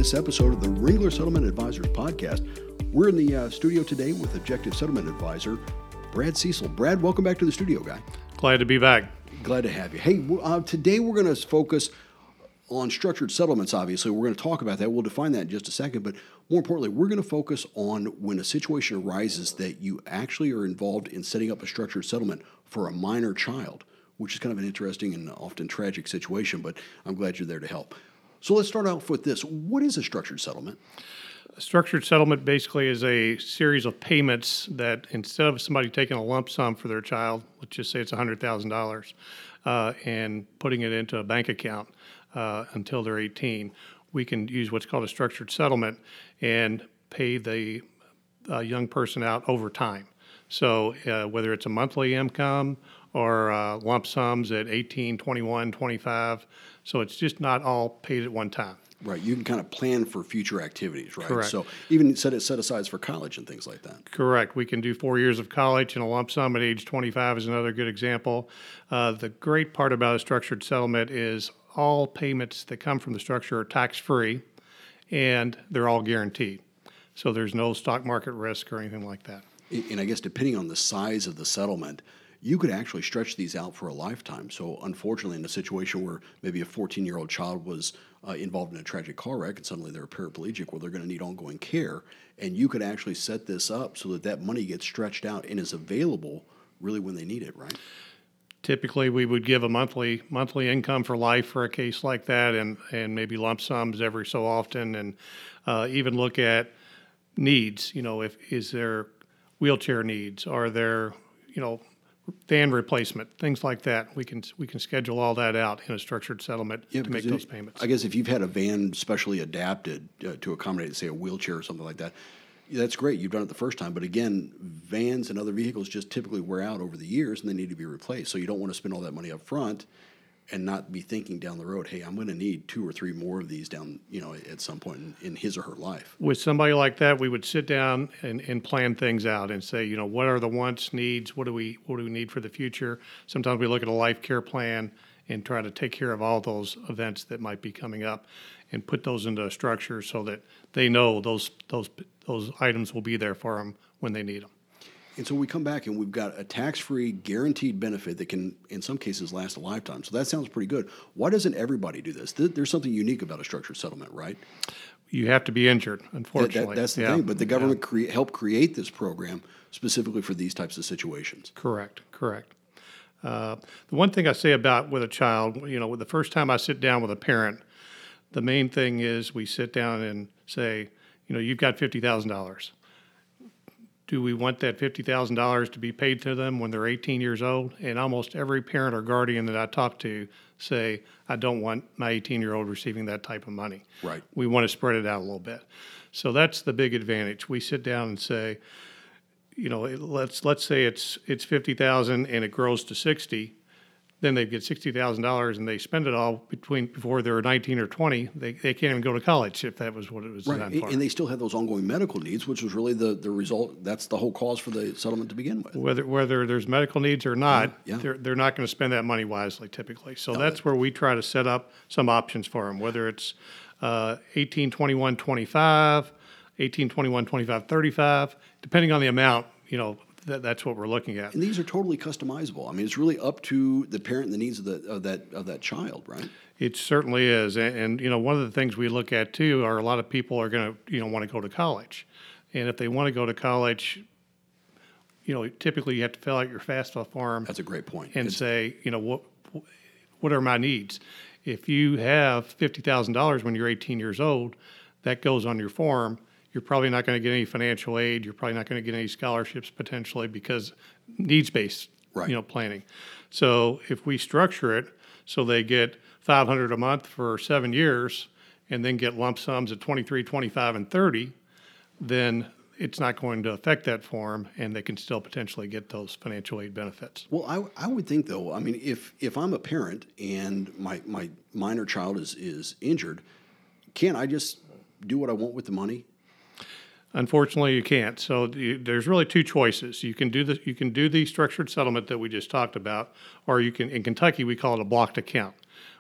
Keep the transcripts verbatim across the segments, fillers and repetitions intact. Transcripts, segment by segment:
this episode of the Ringler Settlement Advisors podcast. We're in the uh, studio today with Objective Settlement Advisor, Brad Cecil. Brad, welcome back to the studio, guy. Glad to be back. Glad to have you. Hey, uh, today we're going to focus on structured settlements, obviously. We're going to talk about that. We'll define that in just a second. But more importantly, we're going to focus on when a situation arises that you actually are involved in setting up a structured settlement for a minor child, which is kind of an interesting and often tragic situation, but I'm glad you're there to help. So let's start off with this. What is a structured settlement? A structured settlement basically is a series of payments that instead of somebody taking a lump sum for their child, let's just say it's one hundred thousand dollars, uh, and putting it into a bank account uh, until they're eighteen, we can use what's called a structured settlement and pay the uh, young person out over time. So uh, whether it's a monthly income or uh, lump sums at eighteen, twenty-one, twenty-five, so it's just not all paid at one time. Right. You can kind of plan for future activities, right? Correct. So even set it set asides for college and things like that. Correct. We can do four years of college and a lump sum at age twenty-five is another good example. Uh, the great part about a structured settlement is all payments that come from the structure are tax-free, and they're all guaranteed. So there's no stock market risk or anything like that. And I guess depending on the size of the settlement, you could actually stretch these out for a lifetime. So unfortunately, in a situation where maybe a fourteen-year-old child was uh, involved in a tragic car wreck and suddenly they're paraplegic, well, they're going to need ongoing care. And you could actually set this up so that that money gets stretched out and is available really when they need it, right? Typically, we would give a monthly monthly income for life for a case like that, and, and maybe lump sums every so often, and uh, even look at needs. You know, if is there wheelchair needs? Are there, you know, van replacement, things like that. We can we can schedule all that out in a structured settlement yeah, to make it, those payments. I guess if you've had a van specially adapted uh, to accommodate, say, a wheelchair or something like that, that's great. You've done it the first time. But again, vans and other vehicles just typically wear out over the years and they need to be replaced. So you don't want to spend all that money up front and not be thinking down the road, hey, I'm going to need two or three more of these down, you know, at some point in, in his or her life. With somebody like that, we would sit down and, and plan things out and say, you know, what are the wants, needs, what do we what do we need for the future? Sometimes we look at a life care plan and try to take care of all those events that might be coming up and put those into a structure so that they know those those those items will be there for them when they need them. And so we come back and we've got a tax-free guaranteed benefit that can, in some cases, last a lifetime. So that sounds pretty good. Why doesn't everybody do this? There's something unique about a structured settlement, right? You have to be injured, unfortunately. That, that, that's the yeah. thing. But the government yeah. crea- helped create this program specifically for these types of situations. Correct, correct. Uh, the one thing I say about with a child, you know, the first time I sit down with a parent, the main thing is we sit down and say, you know, you've got fifty thousand dollars. Do we want that fifty thousand dollars to be paid to them when they're eighteen years old? And almost every parent or guardian that I talk to say, I don't want my eighteen-year-old receiving that type of money. Right. We want to spread it out a little bit. So that's the big advantage. We sit down and say, you know, let's let's say it's it's fifty thousand dollars and it grows to sixty. Then they get sixty thousand dollars and they spend it all between before they're nineteen or twenty. They they can't even go to college if that was what it was right. designed for. And they still have those ongoing medical needs, which was really the, the result. That's the whole cause for the settlement to begin with. Whether whether there's medical needs or not, yeah, yeah. they're they're not going to spend that money wisely typically. So No, that's that, where we try to set up some options for them, whether it's uh, eighteen, twenty-one, twenty-five, eighteen, twenty-one, twenty-five, thirty-five, depending on the amount, you know, that, that's what we're looking at. And these are totally customizable. I mean, it's really up to the parent and the needs of, the, of that of that child, right? It certainly is. And, and, you know, one of the things we look at, too, are a lot of people are going to, you know, want to go to college. And if they want to go to college, you know, typically you have to fill out your FAFSA form. That's a great point. And It's, say, you know, what what are my needs? If you have fifty thousand dollars when you're eighteen years old, that goes on your form. You're probably not going to get any financial aid. You're probably not going to get any scholarships potentially because needs-based, right. you know, planning. So if we structure it so they get five hundred dollars a month for seven years and then get lump sums at twenty-three, twenty-five, and thirty, then it's not going to affect that form and they can still potentially get those financial aid benefits. Well, I, I would think, though, I mean, if if I'm a parent and my, my minor child is, is injured, can't I just do what I want with the money? Unfortunately, you can't. So the, there's really two choices. You can do the you can do the structured settlement that we just talked about, or you can, in Kentucky, we call it a blocked account,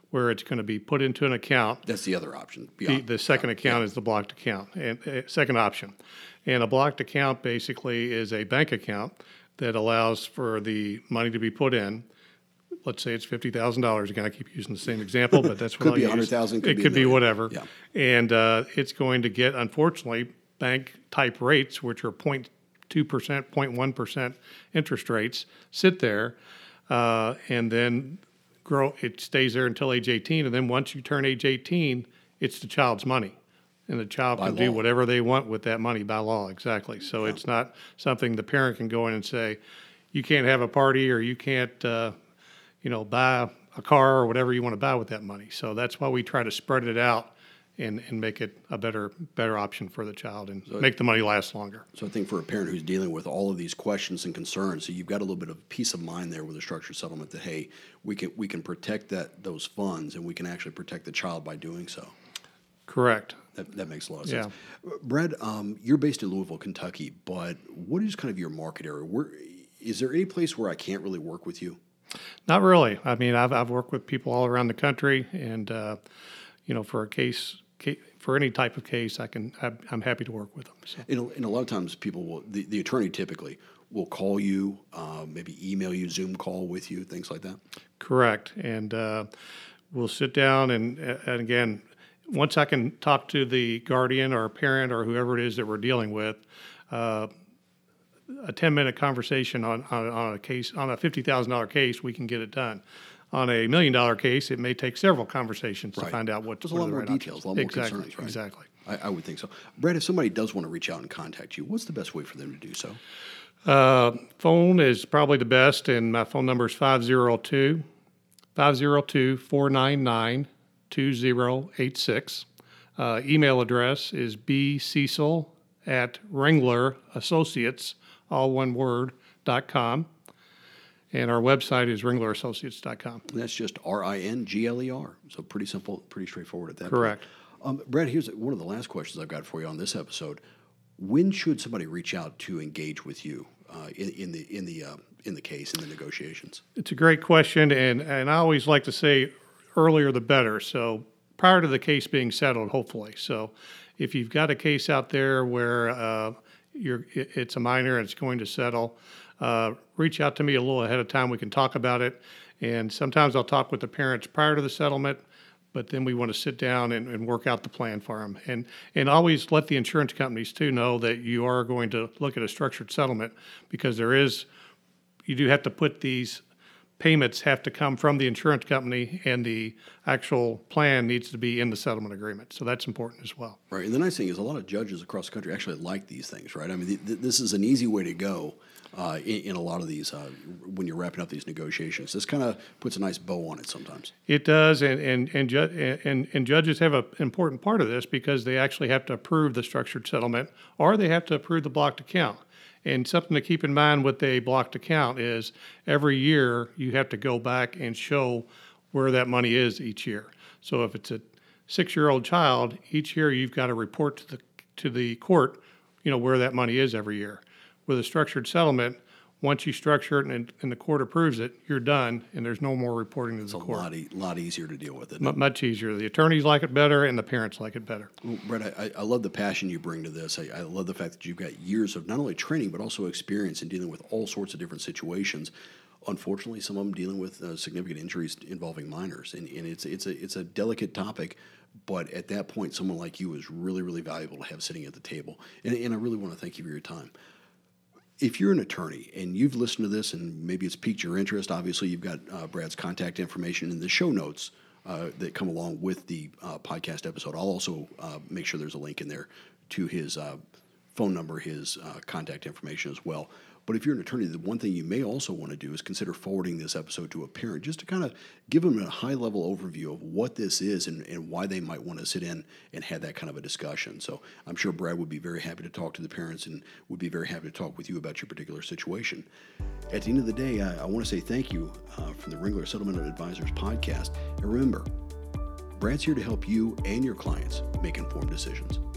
where it's going to be put into an account. That's the other option. The, Beyond, the second yeah, account yeah. is the blocked account, and uh, second option. And a blocked account basically is a bank account that allows for the money to be put in. Let's say it's fifty thousand dollars. Again, I keep using the same example, but that's what Could I'll be use. one hundred thousand dollars. It could be whatever. Yeah. And uh, it's going to get, unfortunately, bank-type rates, which are zero point two percent, zero point one percent interest rates, sit there, uh, and then grow. It stays there until age eighteen, and then once you turn age eighteen, it's the child's money. And the child By can do law. whatever they want with that money by law, exactly. So it's not something the parent can go in and say, you can't have a party or you can't, uh, you know, buy a car or whatever you want to buy with that money. So that's why we try to spread it out and, and make it a better better option for the child and make the money last longer. So I think for a parent who's dealing with all of these questions and concerns, so you've got a little bit of peace of mind there with a structured settlement that, hey, we can we can protect that those funds and we can actually protect the child by doing so. Correct. That, that makes a lot of Yeah. sense. Brad, um, you're based in Louisville, Kentucky, but what is kind of your market area? Where, is there any place where I can't really work with you? Not really. I mean, I've I've worked with people all around the country, and uh, you know, for a case, ca- for any type of case, I can I'm I'm happy to work with them. So. And, a- and a lot of times people will, the, the attorney typically will call you, uh, maybe email you, Zoom call with you, things like that. Correct. And uh, we'll sit down and, and again, once I can talk to the guardian or parent or whoever it is that we're dealing with, uh, a ten-minute conversation on, on, on a case, on a fifty thousand dollars case, we can get it done. On a million-dollar case, it may take several conversations Right. to find out what. There's a what lot are the more right details, options. a lot more exactly, concerns, right? Exactly. I, I would think so. Brad, if somebody does want to reach out and contact you, what's the best way for them to do so? Uh, phone is probably the best, and my phone number is five oh two, five oh two, four nine nine, two oh eight six. Uh, email address is bcecil at Ringler Associates, all one word, dot com. And our website is ringler associates dot com. And that's just R I N G L E R. So pretty simple, pretty straightforward at that Correct. point. Um, Brad, here's one of the last questions I've got for you on this episode. When should somebody reach out to engage with you uh, in, in the in the uh, in the case, in the negotiations? It's a great question, and, and I always like to say earlier the better. So prior to the case being settled, hopefully. So if you've got a case out there where uh, you're, it- it's a minor and it's going to settle, uh, reach out to me a little ahead of time. We can talk about it. And sometimes I'll talk with the parents prior to the settlement, but then we want to sit down and, and work out the plan for them. And, and always let the insurance companies too know that you are going to look at a structured settlement, because there is, you do have to put these payments have to come from the insurance company, and the actual plan needs to be in the settlement agreement. So that's important as well. Right. And the nice thing is a lot of judges across the country actually like these things, right? I mean, th- th- this is an easy way to go uh, in, in a lot of these uh, when you're wrapping up these negotiations. This kind of puts a nice bow on it sometimes. It does, and and and, ju- and, and judges have an important part of this, because they actually have to approve the structured settlement, or they have to approve the blocked account. And something to keep in mind with a blocked account is every year you have to go back and show where that money is each year. So if it's a six-year-old child, each year you've got to report to the to the court, you know, where that money is every year. With a structured settlement, once you structure it and, and the court approves it, you're done, and there's no more reporting to It's the a court. lot, e- lot easier to deal with it. Mu much easier. The attorneys like it better, and the parents like it better. Well, Brett, I, I love the passion you bring to this. I, I love the fact that you've got years of not only training, but also experience in dealing with all sorts of different situations. Unfortunately, some of them dealing with uh, significant injuries involving minors. And, and it's, it's, a, it's a delicate topic, but at that point, someone like you is really, really valuable to have sitting at the table. And, and I really want to thank you for your time. If you're an attorney and you've listened to this and maybe it's piqued your interest, obviously you've got uh, Brad's contact information in the show notes uh, that come along with the uh, podcast episode. I'll also uh, make sure there's a link in there to his uh, phone number, his uh, contact information as well. But if you're an attorney, the one thing you may also want to do is consider forwarding this episode to a parent, just to kind of give them a high-level overview of what this is and, and why they might want to sit in and have that kind of a discussion. So I'm sure Brad would be very happy to talk to the parents and would be very happy to talk with you about your particular situation. At the end of the day, I, I want to say thank you uh, from the Ringler Settlement Advisors podcast. And remember, Brad's here to help you and your clients make informed decisions.